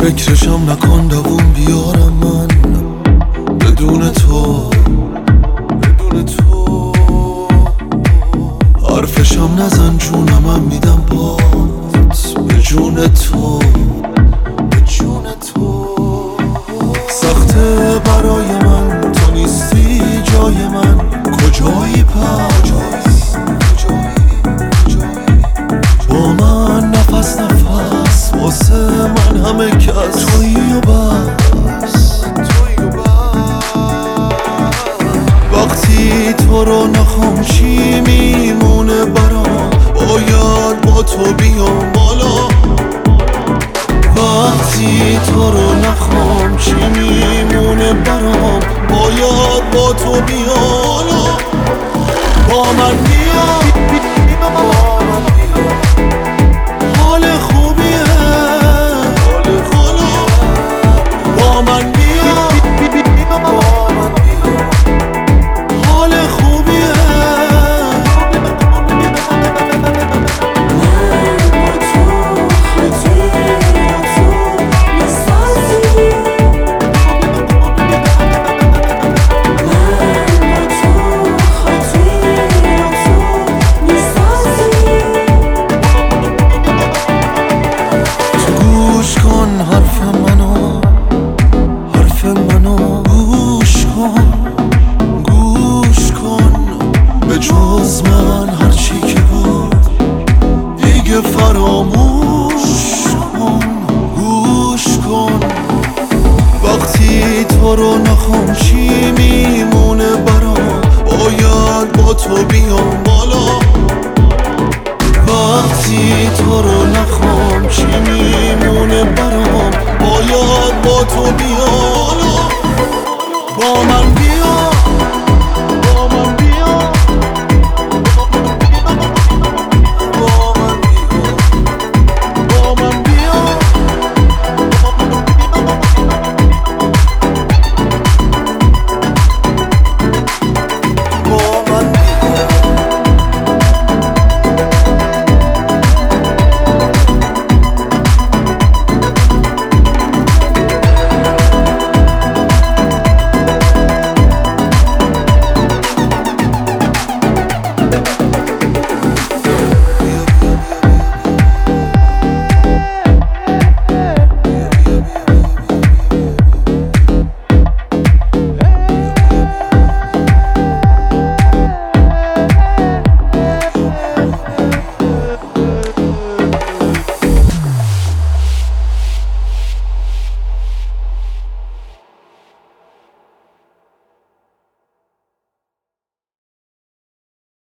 فکرشم نکن دووم بیارم من بدون تو حرفشم نزن جونم میدم بات به جون تو سخته برای من تو نیستی جای من کجایی پس با من نفس واسه من همه کس تویی و بس وقتی تو رو نخوام چی میمونه برام باید با تو بیام بالا وقتی تو رو نخوام چی میمونه برام باید با تو بیام بالا با من بیا حال خوبیه با من بیا حال خوبیه جز من هرچی که بود دیگه فراموش کن گوش کن وقتی تو رو نخوام چی میمونه برام باید با تو